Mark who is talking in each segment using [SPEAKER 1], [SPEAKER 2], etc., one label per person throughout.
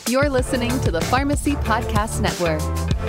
[SPEAKER 1] You're listening to the Pharmacy Podcast Network.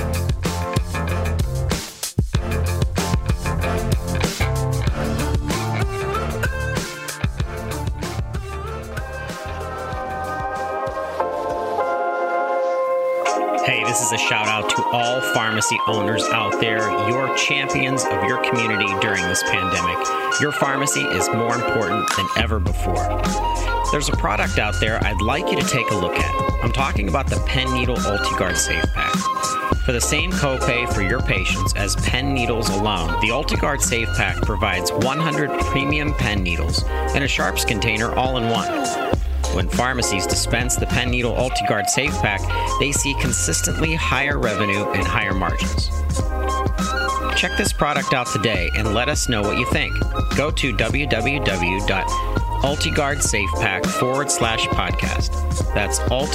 [SPEAKER 2] Hey, this is a shout out to all pharmacy owners out there. You're champions of your community during this pandemic. Your pharmacy is more important than ever before. There's a product out there I'd like you to take a look at. I'm talking about the Pen Needle UltiGuard Safe Pack. For the same copay for your patients as pen needles alone, the UltiGuard Safe Pack provides 100 premium pen needles and a sharps container all in one. When pharmacies dispense the Pen Needle UltiGuard Safe Pack, they see consistently higher revenue and higher margins. Check this product out today and let us know what you think. Go to www.ultiguardsafepack.com/podcast. That's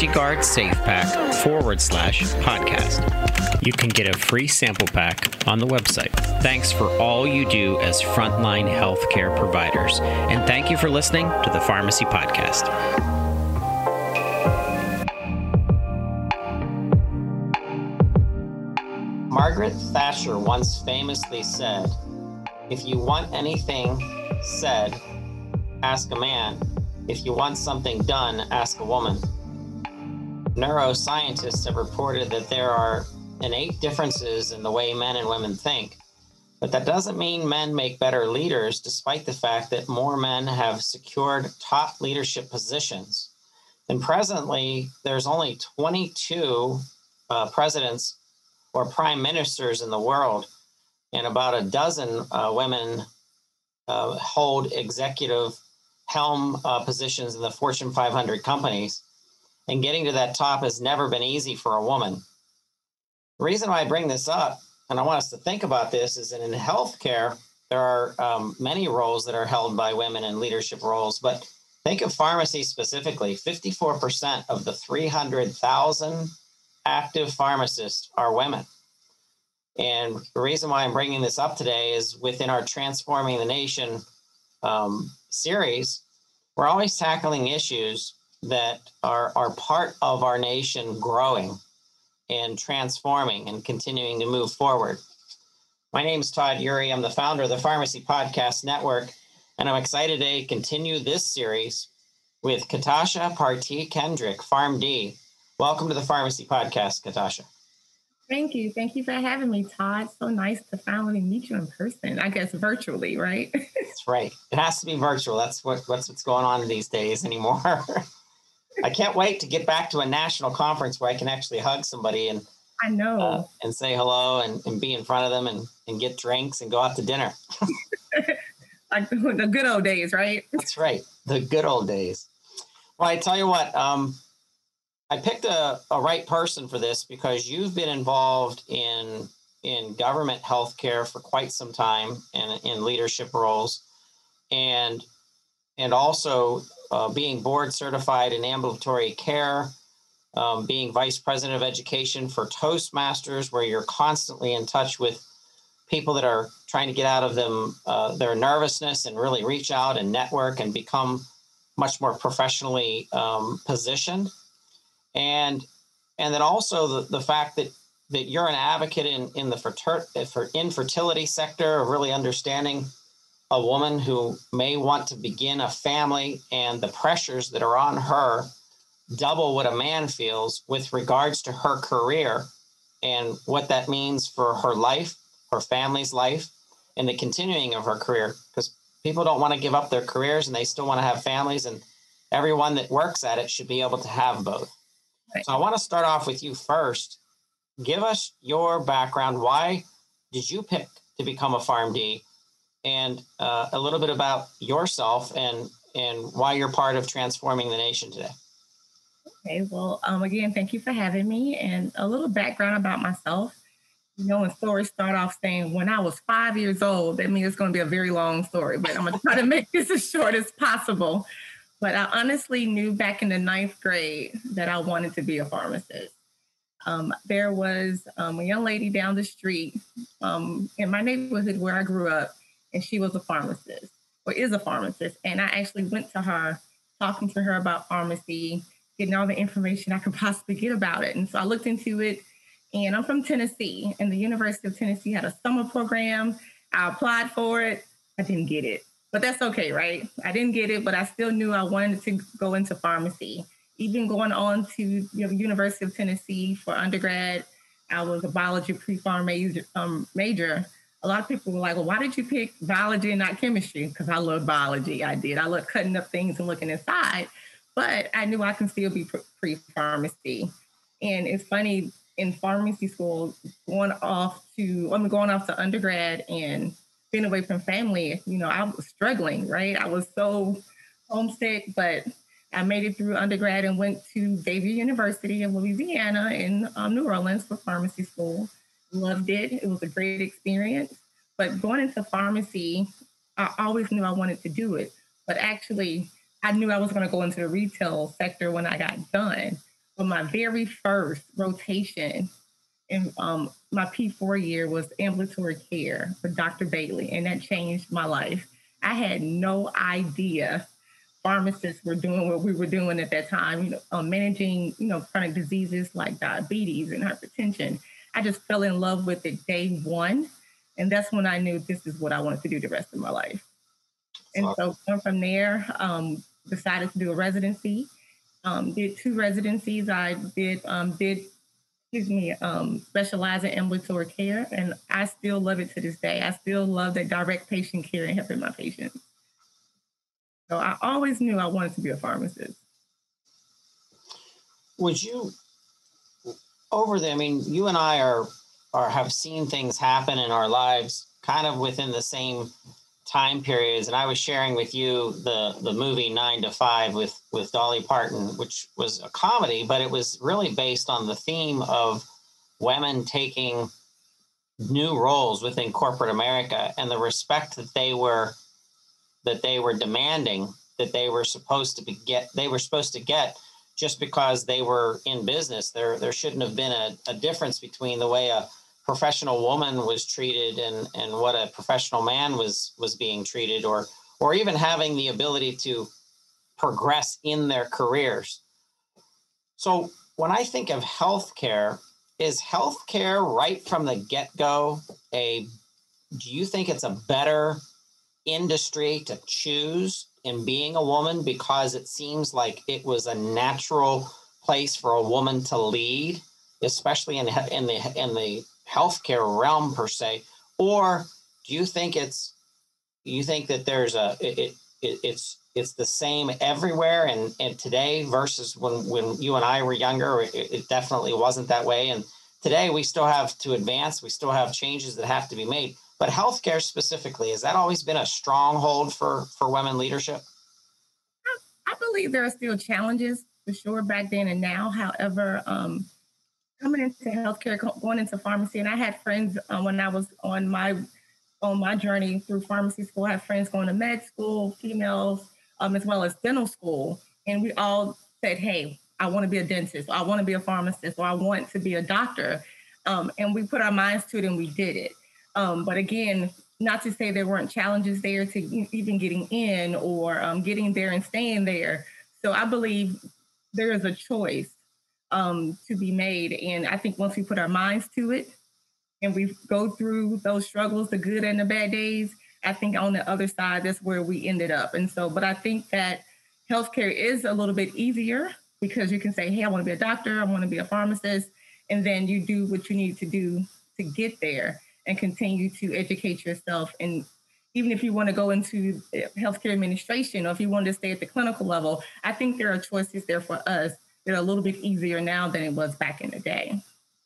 [SPEAKER 2] ultiguardsafepack.com/podcast. You can get a free sample pack on the website. Thanks for all you do as frontline healthcare providers. And thank you for listening to the Pharmacy Podcast.
[SPEAKER 3] Margaret Thatcher once famously said, "If you want anything said, ask a man. If you want something done, ask a woman." Neuroscientists have reported that there are innate differences in the way men and women think, but that doesn't mean men make better leaders, despite the fact that more men have secured top leadership positions. And presently, there's only 22 presidents or prime ministers in the world, and about a dozen women hold executive helm positions in the Fortune 500 companies. And getting to that top has never been easy for a woman. The reason why I bring this up, and I want us to think about this, is that in healthcare, there are many roles that are held by women in leadership roles. But think of pharmacy specifically. 54% of the 300,000 active pharmacists are women. And the reason why I'm bringing this up today is within our Transforming the Nation series, we're always tackling issues that are part of our nation growing and transforming and continuing to move forward. My name is Todd Eury. I'm the founder of the Pharmacy Podcast Network, and I'm excited to continue this series with Katasha Partee Kendrick, PharmD. Welcome to the Pharmacy Podcast, Katasha.
[SPEAKER 4] Thank you. Thank you for having me, Todd. So nice to finally meet you in person. I guess virtually, right?
[SPEAKER 3] That's right. It has to be virtual. That's what's going on these days anymore. I can't wait to get back to a national conference where I can actually hug somebody and
[SPEAKER 4] I know
[SPEAKER 3] and say hello and be in front of them and get drinks and go out to dinner.
[SPEAKER 4] Like the good old days, right?
[SPEAKER 3] That's right. The good old days. Well, I tell you what, I picked a right person for this because you've been involved in government healthcare for quite some time and in leadership roles, and also being board certified in ambulatory care, being vice president of education for Toastmasters, where you're constantly in touch with people that are trying to get out of their nervousness and really reach out and network and become much more professionally positioned. And then also the fact that you're an advocate in the infertility sector of really understanding a woman who may want to begin a family and the pressures that are on her double what a man feels with regards to her career and what that means for her life, her family's life, and the continuing of her career. Because people don't want to give up their careers and they still want to have families, and everyone that works at it should be able to have both. Right. So I want to start off with you first. Give us your background. Why did you pick to become a PharmD? And a little bit about yourself and why you're part of Transforming the Nation today.
[SPEAKER 4] Okay, well, again, thank you for having me. And a little background about myself. You know, when stories start off saying, when I was 5 years old, that means it's going to be a very long story, but I'm going to try to make this as short as possible. But I honestly knew back in the 9th grade that I wanted to be a pharmacist. There was a young lady down the street in my neighborhood where I grew up, and she was a pharmacist, or is a pharmacist. And I actually went to her, talking to her about pharmacy, getting all the information I could possibly get about it. And so I looked into it, and I'm from Tennessee, and the University of Tennessee had a summer program. I applied for it. I didn't get it, but that's okay, right? I didn't get it, but I still knew I wanted to go into pharmacy. Even going on to the University of Tennessee for undergrad, I was a biology pre-pharm major. A lot of people were like, well, why did you pick biology and not chemistry? Because I love biology. I did. I love cutting up things and looking inside. But I knew I can still be pre-pharmacy. And it's funny, in pharmacy school, going off to undergrad and being away from family, I was struggling, right? I was so homesick, but I made it through undergrad and went to Xavier University in Louisiana in New Orleans for pharmacy school. Loved it. It was a great experience. But going into pharmacy, I always knew I wanted to do it. But actually, I knew I was going to go into the retail sector when I got done. But my very first rotation in my P4 year was ambulatory care for Dr. Bailey, and that changed my life. I had no idea pharmacists were doing what we were doing at that time, managing, chronic diseases like diabetes and hypertension. I just fell in love with it day one. And that's when I knew this is what I wanted to do the rest of my life. And so from there, decided to do a residency. Did 2 residencies. I did specialize in ambulatory care, and I still love it to this day. I still love that direct patient care and helping my patients. So I always knew I wanted to be a pharmacist.
[SPEAKER 3] Would you, you and I have seen things happen in our lives kind of within the same time periods. And I was sharing with you the movie 9 to 5 with Dolly Parton, which was a comedy, but it was really based on the theme of women taking new roles within corporate America and the respect that they were demanding, that they were supposed to get just because they were in business. There shouldn't have been a difference between the way a professional woman was treated and what a professional man was being treated, or even having the ability to progress in their careers. So when I think of healthcare, is healthcare right from the get-go do you think it's a better industry to choose in being a woman because it seems like it was a natural place for a woman to lead, especially in the healthcare realm per se? Or do you think that there's it's the same everywhere and today versus when you and I were younger, it definitely wasn't that way. And today we still have to advance. We still have changes that have to be made. But healthcare specifically, has that always been a stronghold for women leadership?
[SPEAKER 4] I believe there are still challenges for sure back then and now. However, coming into healthcare, going into pharmacy, and I had friends when I was on my journey through pharmacy school. I had friends going to med school, females, as well as dental school, and we all said, "Hey, I want to be a dentist, or I want to be a pharmacist, or I want to be a doctor," and we put our minds to it and we did it. But again, not to say there weren't challenges there to even getting in or getting there and staying there. So I believe there is a choice to be made. And I think once we put our minds to it and we go through those struggles, the good and the bad days, I think on the other side, that's where we ended up. And so, but I think that healthcare is a little bit easier because you can say, hey, I want to be a doctor, I want to be a pharmacist, and then you do what you need to do to get there and continue to educate yourself. And even if you want to go into healthcare administration or if you want to stay at the clinical level, I think there are choices there for us that are a little bit easier now than it was back in the day.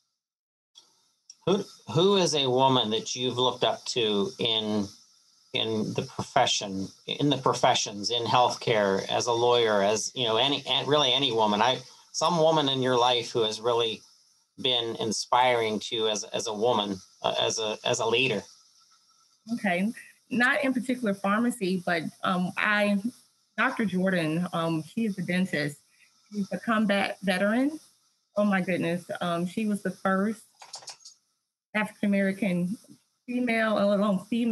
[SPEAKER 3] Who is a woman that you've looked up to in the professions, in healthcare, as a lawyer, as any woman? Some woman in your life who has really been inspiring to you as a woman, as a leader?
[SPEAKER 4] Okay, not in particular pharmacy, but Dr. Jordan, she is a dentist. She's a combat veteran. Oh my goodness, she was the first African American female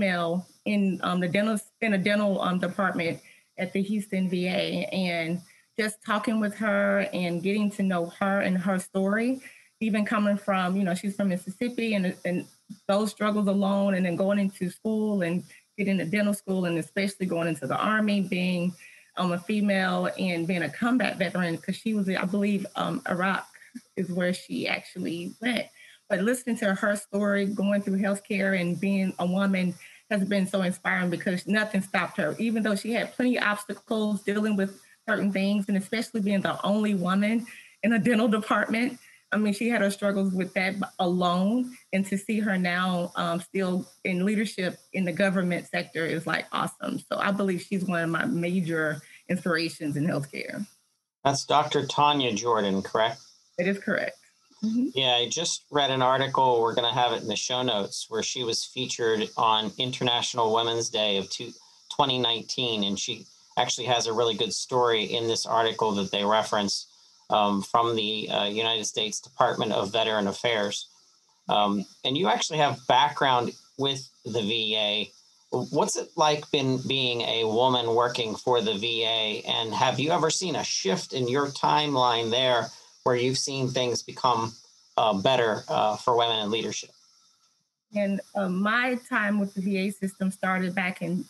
[SPEAKER 4] in a dental department at the Houston VA, and just talking with her and getting to know her and her story, even coming from, she's from Mississippi and those struggles alone, and then going into school and getting to dental school, and especially going into the Army, being a female and being a combat veteran, because she was, I believe, Iraq is where she actually went. But listening to her story, going through healthcare and being a woman has been so inspiring, because nothing stopped her, even though she had plenty of obstacles dealing with certain things, and especially being the only woman in a dental department. I mean, she had her struggles with that alone, and to see her now still in leadership in the government sector is like awesome. So I believe she's one of my major inspirations in healthcare.
[SPEAKER 3] That's Dr. Tanya Jordan, correct?
[SPEAKER 4] It is correct. Mm-hmm.
[SPEAKER 3] Yeah, I just read an article, we're going to have it in the show notes, where she was featured on International Women's Day of 2019, and she actually has a really good story in this article that they reference from the United States Department of Veteran Affairs. And you actually have background with the VA. What's it like being a woman working for the VA? And have you ever seen a shift in your timeline there where you've seen things become better for women in leadership?
[SPEAKER 4] And my time with the VA system started back in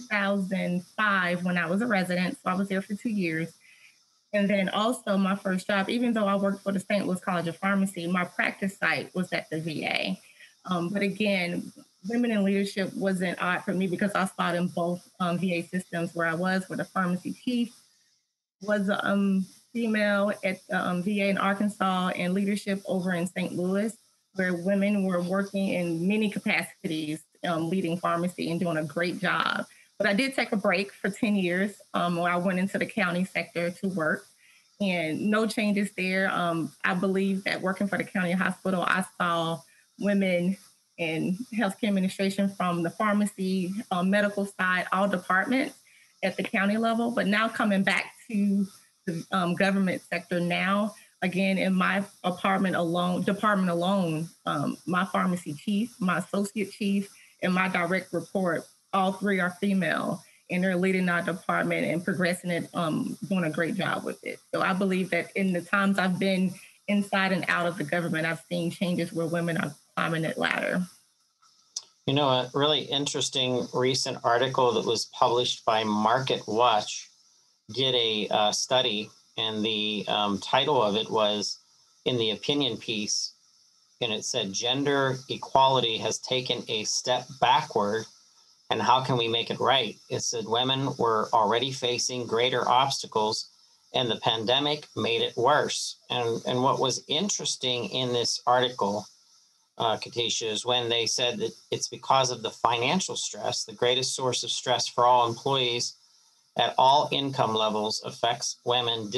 [SPEAKER 4] 2005 when I was a resident. So I was there for 2 years. And then also my first job, even though I worked for the St. Louis College of Pharmacy, my practice site was at the VA. But again, women in leadership wasn't odd for me, because I fought in both VA systems where I was, where the pharmacy chief was female at VA in Arkansas, and leadership over in St. Louis, where women were working in many capacities, leading pharmacy and doing a great job. But I did take a break for 10 years where I went into the county sector to work, and no changes there. I believe that working for the county hospital, I saw women in healthcare administration from the pharmacy, medical side, all departments at the county level. But now coming back to the government sector now, again, in my department alone, my pharmacy chief, my associate chief, and my direct report, all three are female, and they're leading our department and progressing it, doing a great job with it. So I believe that in the times I've been inside and out of the government, I've seen changes where women are climbing that ladder.
[SPEAKER 3] You know, a really interesting recent article that was published by Market Watch did a study, and the title of it was, in the opinion piece, and it said, "Gender equality has taken a step backward, and how can we make it right?" It said women were already facing greater obstacles, and the pandemic made it worse. And what was interesting in this article, Katisha, is when they said that it's because of the financial stress, the greatest source of stress for all employees at all income levels affects women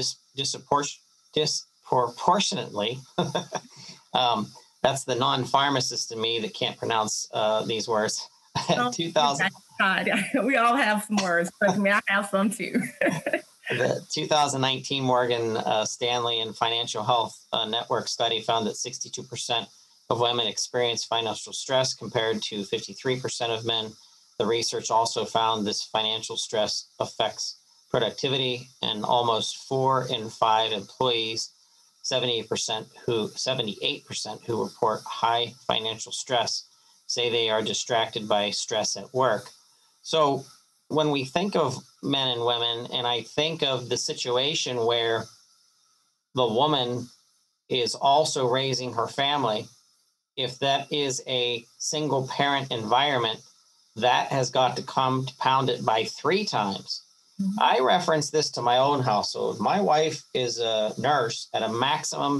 [SPEAKER 3] disproportionately. That's the non-pharmacist in me that can't pronounce these words. 2000.
[SPEAKER 4] God, we all have some words. Trust me, I have some too.
[SPEAKER 3] The 2019 Morgan Stanley and Financial Health Network study found that 62% of women experience financial stress compared to 53% of men. The research also found this financial stress affects productivity, and almost 4 in 5 employees, 78% who report high financial stress, say they are distracted by stress at work. So when we think of men and women, and I think of the situation where the woman is also raising her family, if that is a single parent environment, that has got to compound it by 3 times. Mm-hmm. I reference this to my own household. My wife is a nurse at a maximum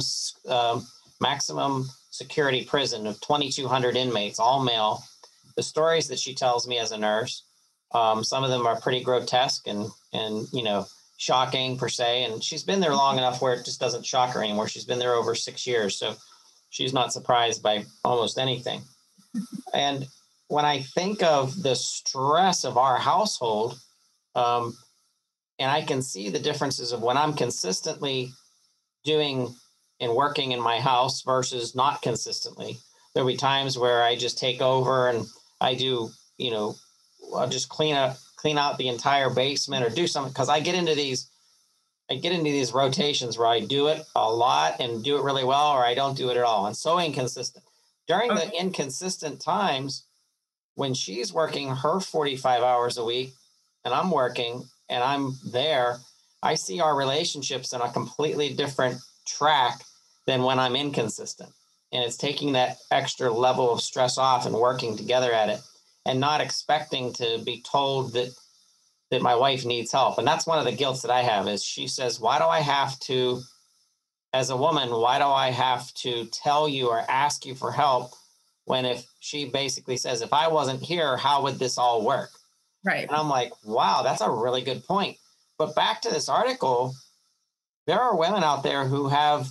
[SPEAKER 3] security prison of 2,200 inmates, all male. The stories that she tells me as a nurse, some of them are pretty grotesque and shocking per se. And she's been there long enough where it just doesn't shock her anymore. She's been there over 6 years, so she's not surprised by almost anything. And when I think of the stress of our household, and I can see the differences of when I'm consistently doing and working in my house versus not consistently. There'll be times where I just take over and I do, I'll just clean out the entire basement or do something, because I get into I get into these rotations where I do it a lot and do it really well, or I don't do it at all. And so inconsistent. During the inconsistent times when she's working her 45 hours a week and I'm working and I'm there, I see our relationships in a completely different track than when I'm inconsistent. And it's taking that extra level of stress off and working together at it and not expecting to be told that my wife needs help. And that's one of the guilts that I have is she says, why do I have to, as a woman, why do I have to tell you or ask you for help when if she basically says, if I wasn't here, how would this all work?
[SPEAKER 4] Right.
[SPEAKER 3] And I'm like, wow, that's a really good point. But back to this article, there are women out there who have,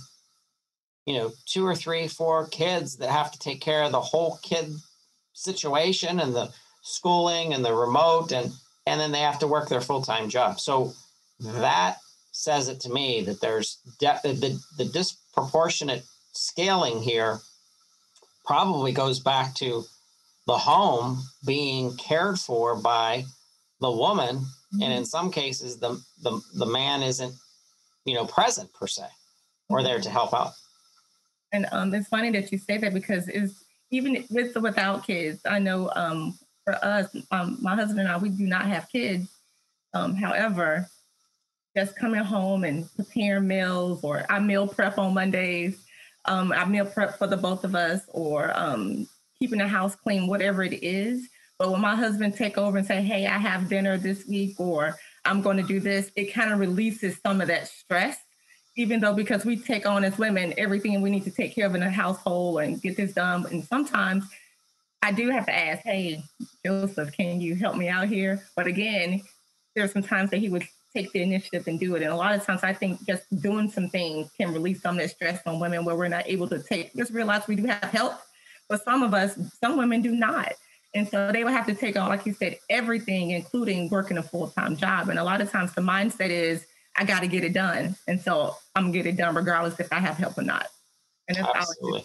[SPEAKER 3] 2 or 3, 4 kids that have to take care of the whole kid situation and the schooling and the remote and then they have to work their full-time job. So that says it to me that there's the disproportionate scaling here probably goes back to the home being cared for by the woman. Mm-hmm. And in some cases, the man isn't, present per se or there to help out.
[SPEAKER 4] And it's funny that you say that because it's even with or without kids, I know for us, my husband and I, we do not have kids. However, just coming home and preparing meals, or I meal prep on Mondays, I meal prep for the both of us, or keeping the house clean, whatever it is. But when my husband take over and say, hey, I have dinner this week, or I'm going to do this, it kind of releases some of that stress, even though because we take on as women everything we need to take care of in the household and get this done. And sometimes I do have to ask, hey, Joseph, can you help me out here? But again, there's some times that he would take the initiative and do it. And a lot of times I think just doing some things can release some of that stress on women where we're not able to just realize we do have help. But some women do not. And so they will have to take on, like you said, everything, including working a full-time job. And a lot of times the mindset is, I got to get it done. And so I'm going to get it done regardless if I have help or not. And that's
[SPEAKER 3] Absolutely.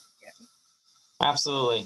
[SPEAKER 3] Absolutely.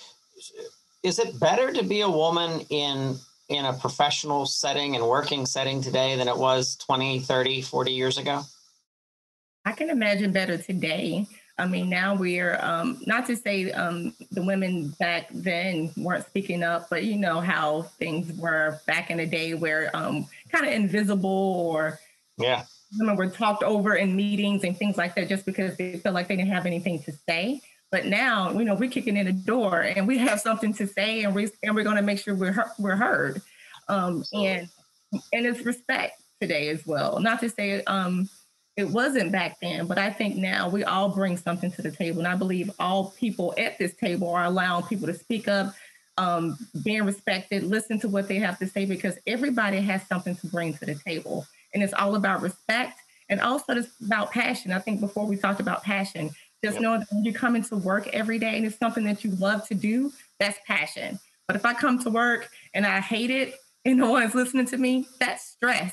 [SPEAKER 3] Is it better to be a woman in a professional setting and working setting today than it was 20, 30, 40 years ago?
[SPEAKER 4] I can imagine better today. I mean, now we're, not to say the women back then weren't speaking up, but you know how things were back in the day where kind of invisible or women were talked over in meetings and things like that just because they felt like they didn't have anything to say. But now, we're kicking in the door and we have something to say and we're going to make sure we're heard. And it's respect today as well. Not to say it wasn't back then, but I think now we all bring something to the table. And I believe all people at this table are allowing people to speak up, being respected, listen to what they have to say, because everybody has something to bring to the table. And it's all about respect. And also it's about passion. I think before we talked about passion, just know that when you come into work every day and it's something that you love to do, that's passion. But if I come to work and I hate it and no one's listening to me, that's stress.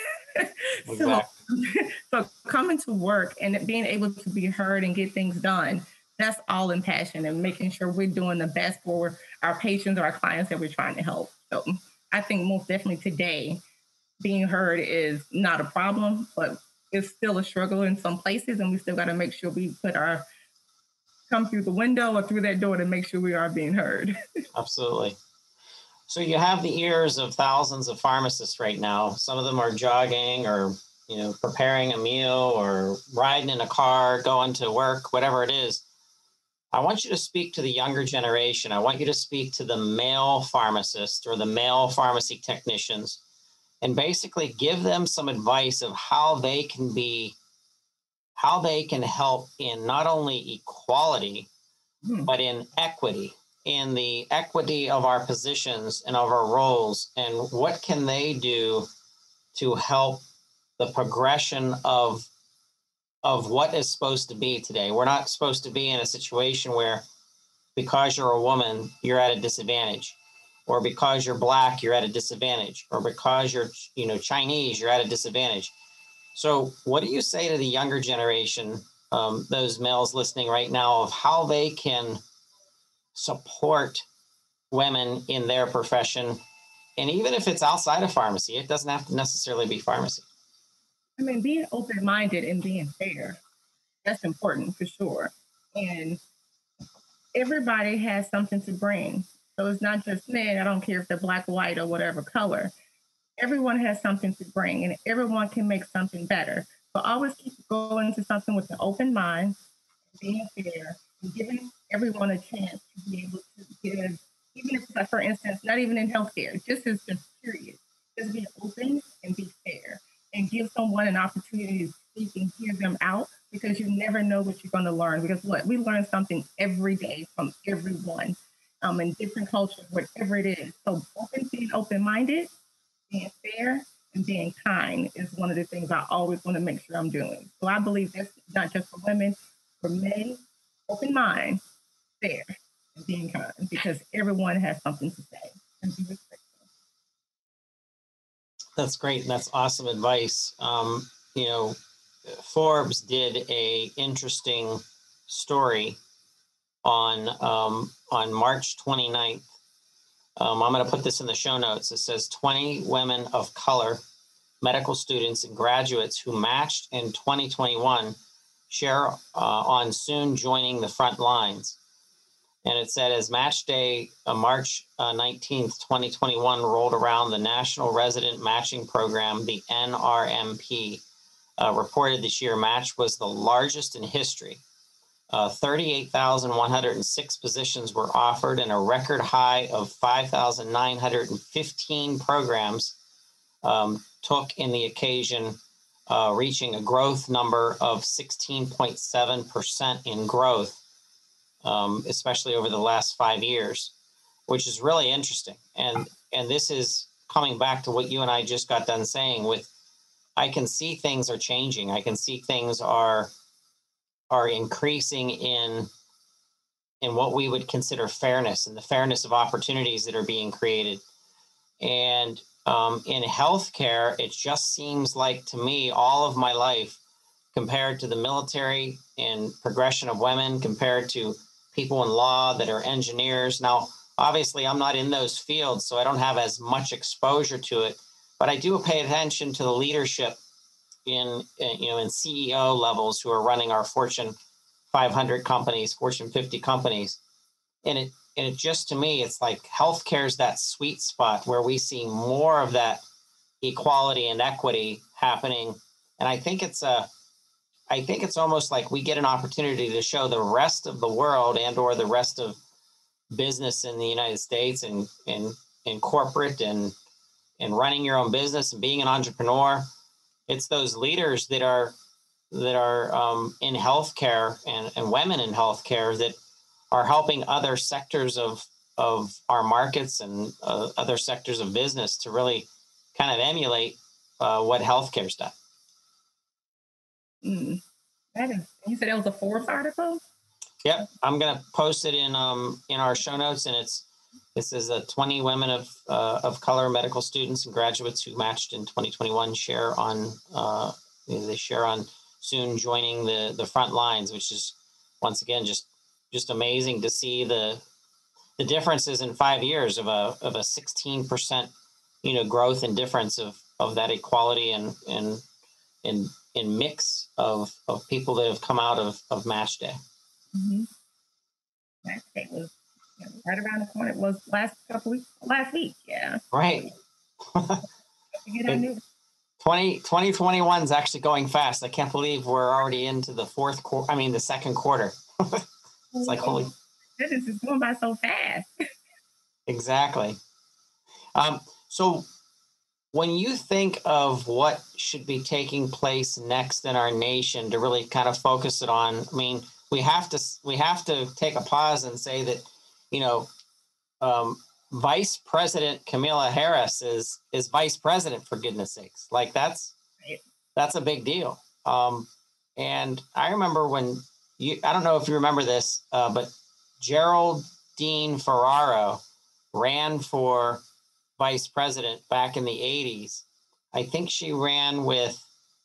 [SPEAKER 4] So coming to work and being able to be heard and get things done, that's all in passion and making sure we're doing the best for our patients or our clients that we're trying to help. So I think most definitely today, being heard is not a problem, but it's still a struggle in some places, and we still got to make sure we come through the window or through that door to make sure we are being heard.
[SPEAKER 3] Absolutely. So you have the ears of thousands of pharmacists right now. Some of them are jogging or, preparing a meal or riding in a car, going to work, whatever it is. I want you to speak to the younger generation. I want you to speak to the male pharmacists or the male pharmacy technicians and basically give them some advice of how they can help in not only equality, but in equity, in the equity of our positions and of our roles, and what can they do to help the progression of what is supposed to be today. We're not supposed to be in a situation where because you're a woman, you're at a disadvantage, or because you're Black, you're at a disadvantage, or because you're, Chinese, you're at a disadvantage. So what do you say to the younger generation, those males listening right now, of how they can support women in their profession? And even if it's outside of pharmacy, it doesn't have to necessarily be pharmacy.
[SPEAKER 4] I mean, being open-minded and being fair, that's important for sure. And everybody has something to bring. So it's not just men. I don't care if they're black, white, or whatever color. Everyone has something to bring, and everyone can make something better. So always keep going into something with an open mind, being fair, and giving everyone a chance to be able to give, even if, like, for instance, not even in healthcare, just period. Just be open and be fair, and give someone an opportunity to speak and hear them out, because you never know what you're going to learn. Because what we learn something every day from everyone, in different cultures, whatever it is. So being open-minded, being fair, and being kind is one of the things I always want to make sure I'm doing. So I believe that's not just for women, for men, open mind, fair, and being kind, because everyone has something to say and be respectful.
[SPEAKER 3] That's great. And that's awesome advice. You know, Forbes did a interesting story on March 29th. I'm going to put this in the show notes. It says 20 women of color, medical students and graduates who matched in 2021 share on soon joining the front lines. And it said, as match day, March 19th, 2021 rolled around, the National Resident Matching Program, the NRMP, reported this year match was the largest in history. 38,106 positions were offered, and a record high of 5,915 programs took in the occasion, reaching a growth number of 16.7% in growth, especially over the last 5 years, which is really interesting. And this is coming back to what you and I just got done saying with, I can see things are changing. I can see things are increasing in what we would consider fairness, and the fairness of opportunities that are being created. And in healthcare, it just seems like, to me, all of my life, compared to the military and progression of women, compared to people in law that are engineers. Now, obviously, I'm not in those fields, so I don't have as much exposure to it, but I do pay attention to the leadership in CEO levels who are running our Fortune 500 companies, Fortune 50 companies. And it just, to me, it's like healthcare is that sweet spot where we see more of that equality and equity happening. And I think it's almost like we get an opportunity to show the rest of the world and or the rest of business in the United States and in corporate and running your own business and being an entrepreneur. It's those leaders that are in healthcare and women in healthcare that are helping other sectors of our markets and other sectors of business to really kind of emulate what healthcare's done.
[SPEAKER 4] You said it was a Forbes article?
[SPEAKER 3] Yep, I'm going to post it in our show notes, and this is 20 women of color medical students and graduates who matched in 2021 share on soon joining the front lines, which is once again just amazing to see the differences in 5 years of a 16% growth and difference of that equality and mix of people that have come out of match day.
[SPEAKER 4] Mm-hmm. Match day was right around the corner. It was last week. Yeah.
[SPEAKER 3] Right. 2021 is actually going fast. I can't believe we're already into the the second quarter. It's like, holy
[SPEAKER 4] goodness, it's going by so fast.
[SPEAKER 3] Exactly. So when you think of what should be taking place next in our nation to really kind of focus it on, I mean, we have to take a pause and say that, Vice President Kamala Harris is vice president, for goodness sakes. Like that's a big deal. And I remember when I don't know if you remember this, but Geraldine Ferraro ran for vice president back in the 80s. I think she ran with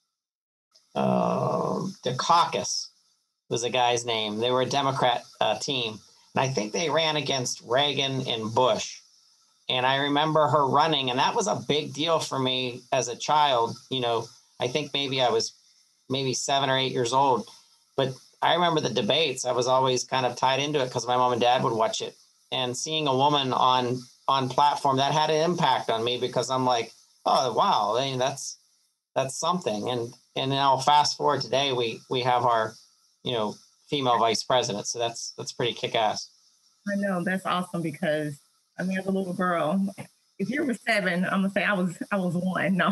[SPEAKER 3] Dukakis was the guy's name. They were a Democrat team. And I think they ran against Reagan and Bush. And I remember her running, and that was a big deal for me as a child. I think maybe I was maybe 7 or 8 years old, but I remember the debates. I was always kind of tied into it because my mom and dad would watch it, and seeing a woman on platform that had an impact on me because I'm like, oh wow, I mean, that's something. And now fast forward today, we have our, female vice president. So that's pretty kick ass.
[SPEAKER 4] I know that's awesome because I mean, as a little girl, if you were 7, I'm gonna say I was 1. No,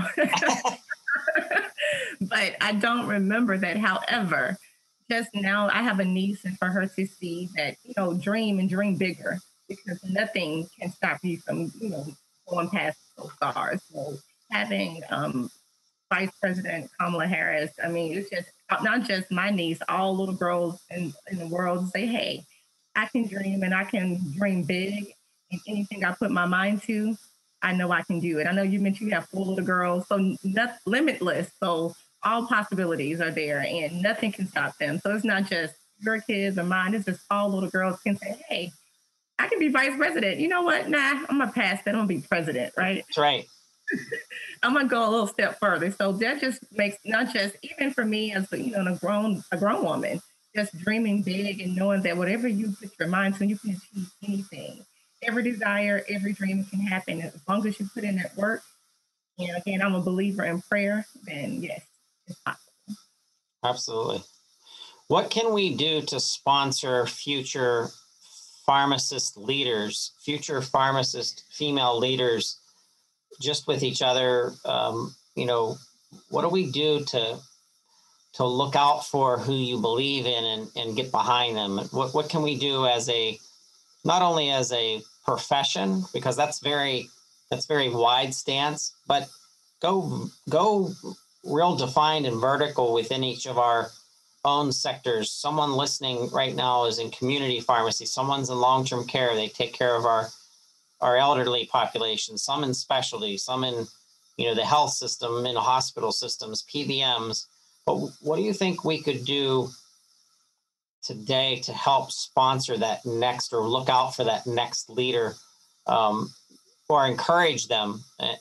[SPEAKER 4] but I don't remember that. However, just now I have a niece, and for her to see that, dream and dream bigger because nothing can stop you from, going past those stars. So having Vice President Kamala Harris, I mean, it's just not just my niece, all little girls in the world say, hey, I can dream and I can dream big. And anything I put my mind to, I know I can do it. I know you mentioned you have 4 little girls, so not limitless. So all possibilities are there and nothing can stop them. So it's not just your kids or mine. It's just all little girls can say, hey, I can be vice president. You know what? Nah, I'm going to pass that. I'm going to be president, right?
[SPEAKER 3] That's right.
[SPEAKER 4] I'm going to go a little step further. So that just makes, not just, even for me as a grown woman, just dreaming big and knowing that whatever you put your mind to, you can achieve anything. Every desire, every dream can happen as long as you put in that work. And again, I'm a believer in prayer, then yes, it's possible.
[SPEAKER 3] Absolutely. What can we do to sponsor future pharmacist leaders, future pharmacist female leaders, just with each other? What do we do to look out for who you believe in and get behind them? What can we do as not only as a profession, because that's very wide stance, but go real defined and vertical within each of our own sectors. Someone listening right now is in community pharmacy. Someone's in long-term care. They take care of our elderly population, some in specialty, some in, the health system, in hospital systems, PBMs. But what do you think we could do today to help sponsor that next, or look out for that next leader, or encourage them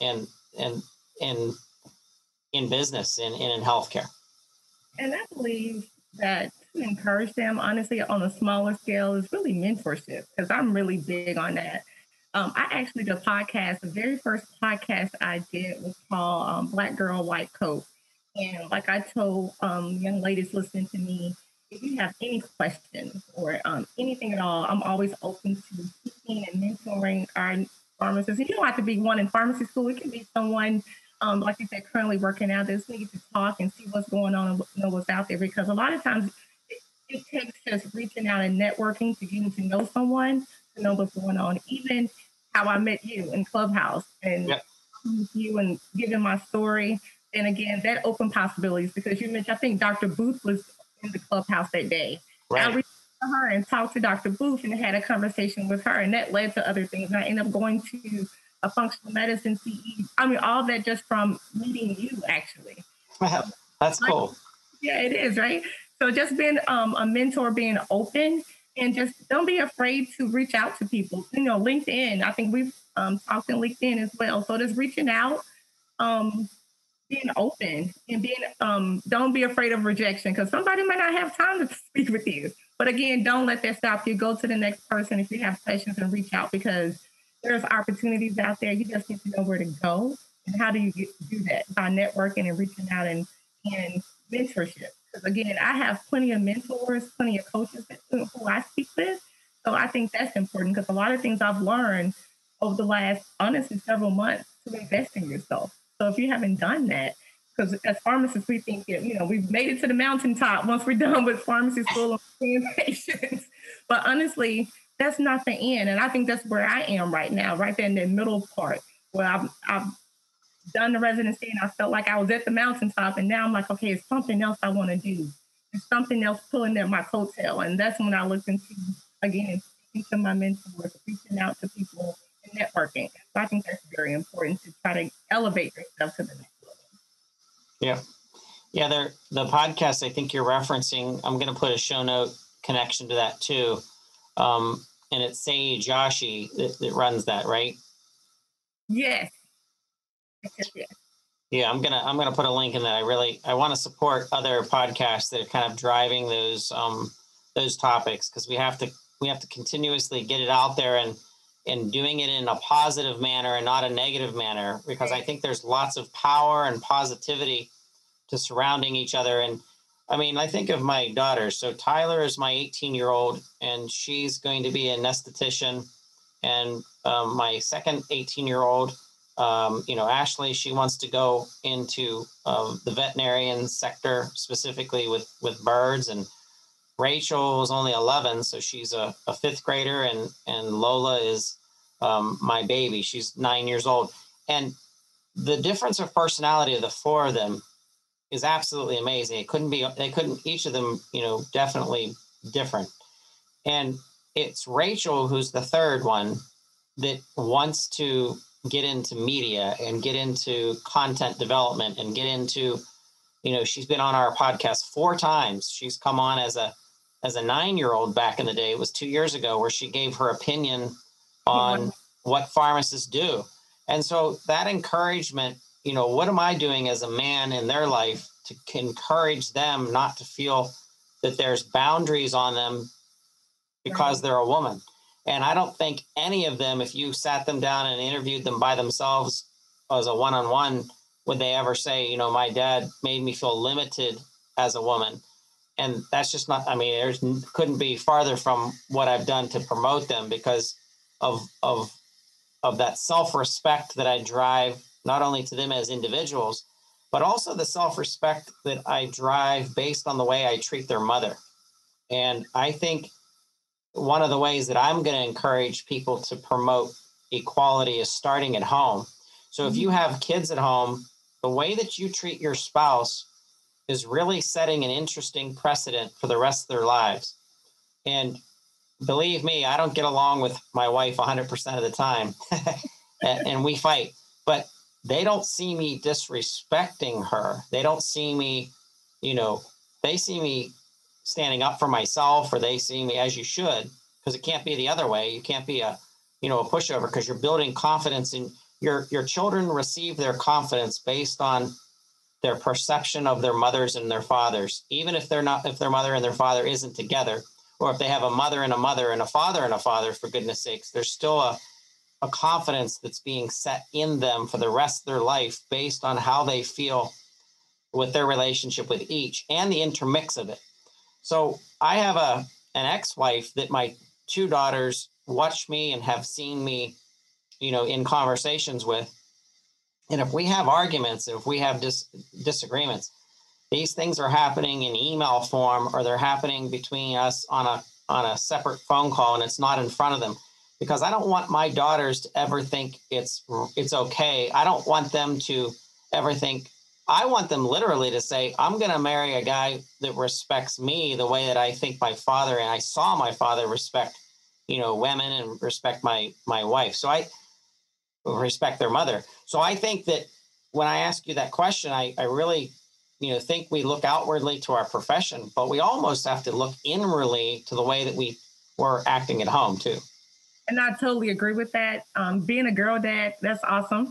[SPEAKER 3] in business and in healthcare?
[SPEAKER 4] And I believe that to encourage them, honestly, on a smaller scale, is really mentorship, because I'm really big on that. I actually did a podcast. The very first podcast I did was called Black Girl, White Coat. And like I told young ladies listening to me, if you have any questions or anything at all, I'm always open to teaching and mentoring our pharmacists. And you don't have to be one in pharmacy school. It can be someone, like you said, currently working out there, so you get to talk and see what's going on and know what's out there. Because a lot of times it takes just reaching out and networking to getting to know someone, to know what's going on. Even how I met you in Clubhouse and you and giving my story. And again, that opened possibilities, because you mentioned, I think Dr. Booth was in the Clubhouse that day.
[SPEAKER 3] Right.
[SPEAKER 4] I reached out to her and talked to Dr. Booth and had a conversation with her, and that led to other things. And I ended up going to a functional medicine CE. I mean, all that just from meeting you, actually.
[SPEAKER 3] Wow, that's cool.
[SPEAKER 4] Yeah, it is, right? So just being a mentor, being open, and just don't be afraid to reach out to people. LinkedIn, I think we've talked in LinkedIn as well. So just reaching out, being open, and being don't be afraid of rejection, because somebody might not have time to speak with you. But again, don't let that stop you. Go to the next person if you have questions and reach out, because there's opportunities out there. You just need to know where to go. And how do you do that? By networking and reaching out and mentorship. Because again, I have plenty of mentors, plenty of coaches who I speak with. So I think that's important, because a lot of things I've learned over the last, honestly, several months, to invest in yourself. So if you haven't done that, because as pharmacists, we think, we've made it to the mountaintop once we're done with pharmacy school and seeing patients. But honestly, that's not the end. And I think that's where I am right now, right there in the middle part, where I've done the residency and I felt like I was at the mountaintop. And now I'm like, okay, it's something else I want to do. It's something else pulling at my coattail. And that's when I looked into, again, speaking to my mentors, reaching out to people, and networking. So I think that's very important, to try to elevate yourself to the next level.
[SPEAKER 3] Yeah. The podcast I think you're referencing, I'm going to put a show note connection to that too. And it's Sei Joshi that runs that, right?
[SPEAKER 4] Yes.
[SPEAKER 3] Yeah, I'm gonna put a link in that. I want to support other podcasts that are kind of driving those topics, because we have to continuously get it out there and doing it in a positive manner and not a negative manner, because I think there's lots of power and positivity to surrounding each other. And I mean, I think of my daughter. So Tyler is my 18-year-old, and she's going to be a esthetician. And my second 18-year-old, Ashley, she wants to go into the veterinarian sector, specifically with birds. And Rachel was only 11, so she's a fifth grader, and Lola is my baby. She's 9 years old. And the difference of personality of the four of them is absolutely amazing. They couldn't, each of them, definitely different. And it's Rachel, who's the third one, that wants to get into media and get into content development and get into, she's been on our podcast 4 times. She's come on as a 9-year-old back in the day. It was 2 years ago, where she gave her opinion on what pharmacists do. And so that encouragement, what am I doing as a man in their life to encourage them not to feel that there's boundaries on them because they're a woman? And I don't think any of them, if you sat them down and interviewed them by themselves as a one-on-one, would they ever say, my dad made me feel limited as a woman. And that's just not, there's couldn't be farther from what I've done to promote them, because of that self-respect that I drive, not only to them as individuals, but also the self-respect that I drive based on the way I treat their mother. And I think one of the ways that I'm going to encourage people to promote equality is starting at home. So if you have kids at home, the way that you treat your spouse is really setting an interesting precedent for the rest of their lives. And believe me, I don't get along with my wife 100% of the time, and we fight, but they don't see me disrespecting her. They don't see me, they see me standing up for myself, or they see me, as you should, because it can't be the other way. You can't be a pushover, because you're building confidence in your children. Receive their confidence based on their perception of their mothers and their fathers, even if their mother and their father isn't together, or if they have a mother and a father and a father, for goodness sakes, there's still a confidence that's being set in them for the rest of their life based on how they feel with their relationship with each and the intermix of it. So I have an ex-wife that my 2 daughters watch me and have seen me, in conversations with. And if we have arguments, if we have disagreements, these things are happening in email form, or they're happening between us on a separate phone call, and it's not in front of them, because I don't want my daughters to ever think it's okay. I don't want them to ever think. I want them literally to say, I'm going to marry a guy that respects me the way that I think my father, and I saw my father respect, women, and respect my wife. So I respect their mother. So I think that when I ask you that question, I really, think we look outwardly to our profession, but we almost have to look inwardly to the way that we were acting at home too.
[SPEAKER 4] And I totally agree with that. Being a girl dad, that's awesome.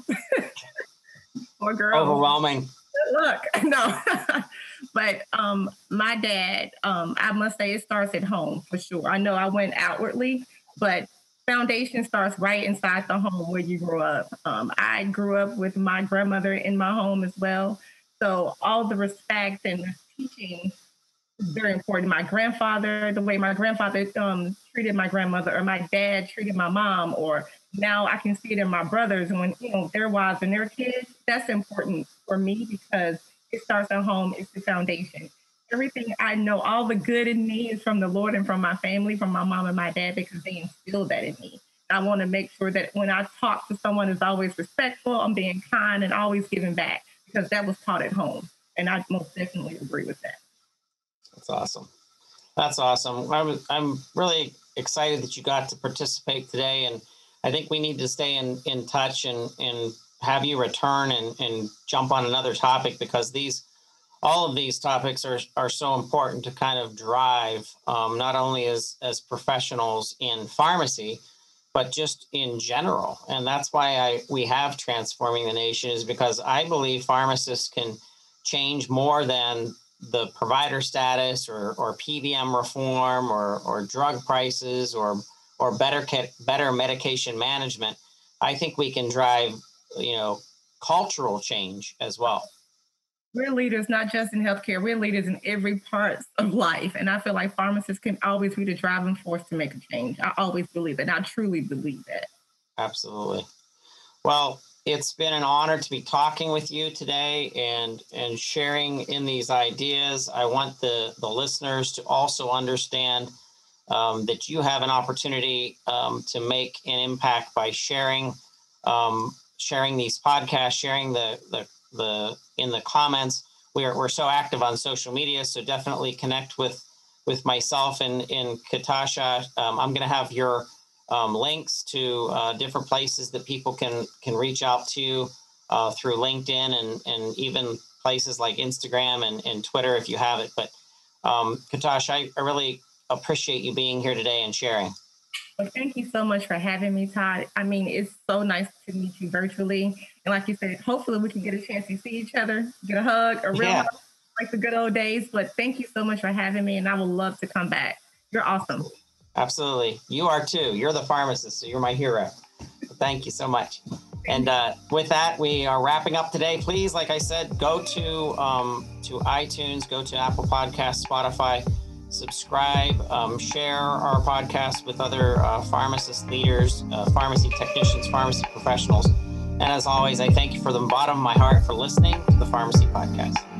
[SPEAKER 4] Or girl.
[SPEAKER 3] Overwhelming.
[SPEAKER 4] Look, no. But my dad, I must say, it starts at home for sure. I know I went outwardly, but foundation starts right inside the home where you grew up. I grew up with my grandmother in my home as well. So all the respect and the teaching is very important. My grandfather, the way my grandfather treated my grandmother, or my dad treated my mom, or now I can see it in my brothers when, their wives and their kids. That's important for me, because it starts at home. It's the foundation. Everything I know, all the good in me, is from the Lord and from my family, from my mom and my dad, because they instilled that in me. I want to make sure that when I talk to someone, it's always respectful, I'm being kind, and always giving back, because that was taught at home. And I most definitely agree with that.
[SPEAKER 3] That's awesome. That's awesome. I'm really excited that you got to participate today. And I think we need to stay in touch and have you return and jump on another topic, because all of these topics are so important to kind of drive, not only as professionals in pharmacy, but just in general. And that's why we have Transforming the Nation, is because I believe pharmacists can change more than the provider status or PBM reform or drug prices or better medication management. I think we can drive, cultural change as well.
[SPEAKER 4] We're leaders, not just in healthcare. We're leaders in every part of life. And I feel like pharmacists can always be the driving force to make a change. I always believe that. I truly believe that.
[SPEAKER 3] Absolutely. Well, it's been an honor to be talking with you today and sharing in these ideas. I want the listeners to also understand that you have an opportunity to make an impact by sharing these podcasts, sharing the in the comments. We're so active on social media, so definitely connect with myself and Katasha. I'm going to have your links to different places that people can reach out to through LinkedIn and even places like Instagram and Twitter if you have it. But Katasha, I really appreciate you being here today and sharing.
[SPEAKER 4] Well, thank you so much for having me, Todd. I mean, it's so nice to meet you virtually. And like you said, hopefully we can get a chance to see each other, get a hug, a real hug, like the good old days. But thank you so much for having me, and I would love to come back. You're awesome.
[SPEAKER 3] Absolutely. You are too. You're the pharmacist, so you're my hero. Thank you so much. And with that, we are wrapping up today. Please, like I said, go to iTunes, go to Apple Podcasts, Spotify, subscribe, share our podcast with other pharmacist leaders, pharmacy technicians, pharmacy professionals. And as always, I thank you from the bottom of my heart for listening to the Pharmacy Podcast.